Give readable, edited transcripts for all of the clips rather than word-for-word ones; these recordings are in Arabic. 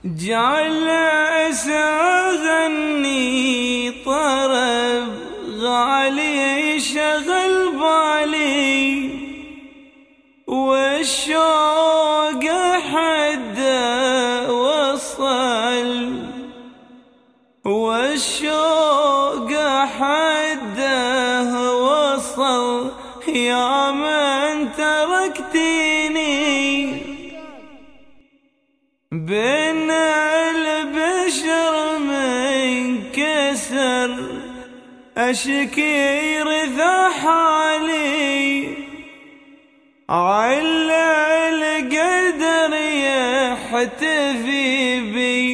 جعل أغني طرب غالي شغل بالي، والشوق حده وصل، والشوق حده وصل يا من تركتني بين البشر منكسر، أشكي رثا حالي على القدر يحتفي بي،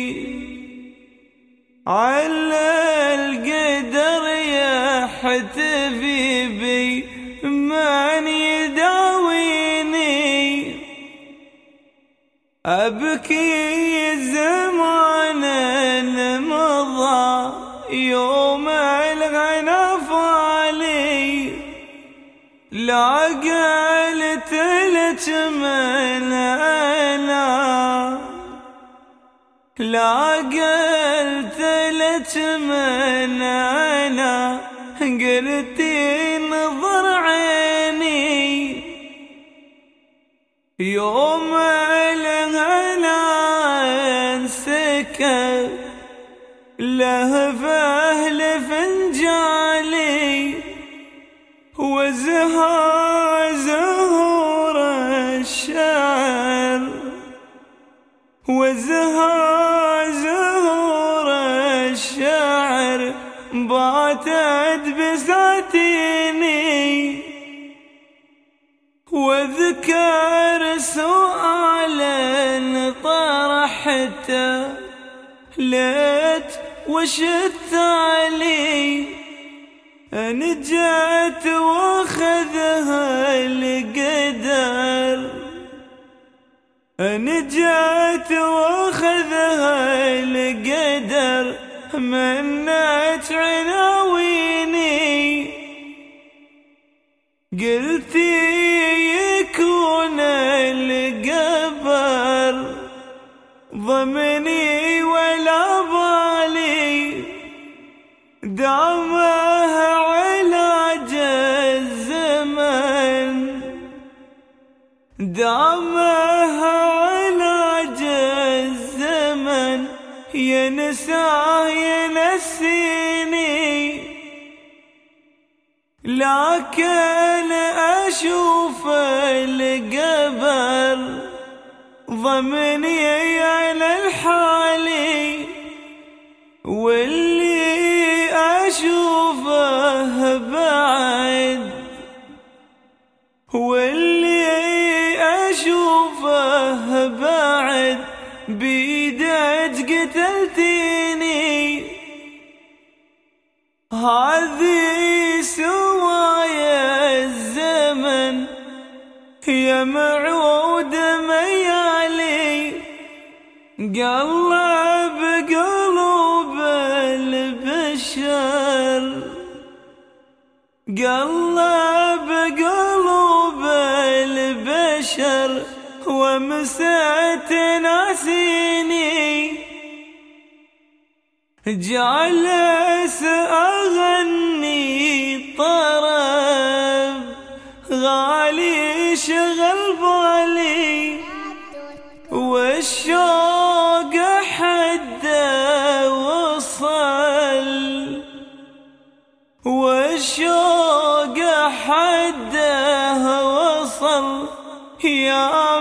على القدر يحتفي بي، من يداويني أبكي زمان مضى يوم الغنى فالي، لا قلت لك من أنا، لا قلت لك من أنا، قلتي نظر عيني يوم الهنا انسكب لهفه لفنجالي، وزها زهور الشعر، وزها زهور الشعر باتت بساتيني، واذكر سؤالا طرحته ليت وش التالي، نجت واخذها القدر، نجت واخذها القدر، منت عناويني قلتي يكون القبر ضمني ولا بالي، دامه علاج الزمن، دامه علاج الزمن، ينساه ينسيني، لكن أشوف القبر ضمني على الحالي، واللي أشوفه بعد، واللي أشوفه بعد بيدك قتلتيني، هذه سوايا الزمن يا معود ميالي، قلب قلوب البشر، قلب قلوب البشر، ومسيت ناسيني، جالس أغني طرب غالي شغل بالي، والشوق حده وصل، والشوق حده وصل يا